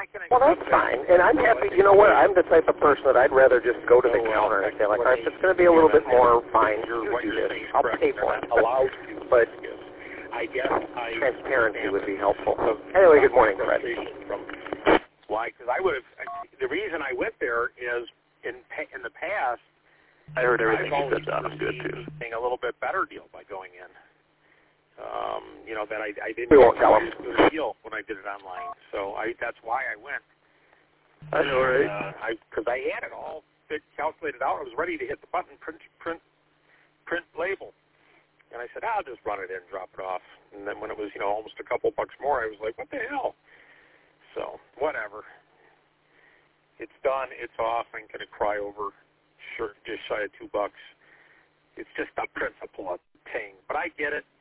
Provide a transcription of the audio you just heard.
can accept Well, that's fine, and I'm happy. You know what? I'm the type of person that I'd rather just go to the counter and say, like, all right, if it's going to be a little bit more, fine. You do this. I'll pay for it. Allowed to. But I guess transparency would be helpful. Anyway, good morning, Fred. Why? Because I would have. The reason I went there is in the past. I heard everything I've you said, Don. I'm good too. Getting a little bit better deal by going in. That I didn't We won't tell get a good deal when I did it online. So that's why I went. I know, right? Because I had it all calculated out. I was ready to hit the button, print label. And I said, I'll just run it in, drop it off. And then when it was, almost a couple bucks more, I was like, what the hell? So, whatever. It's done. It's off. I'm going to cry over just shy of $2. It's just the principle of paying. But I get it.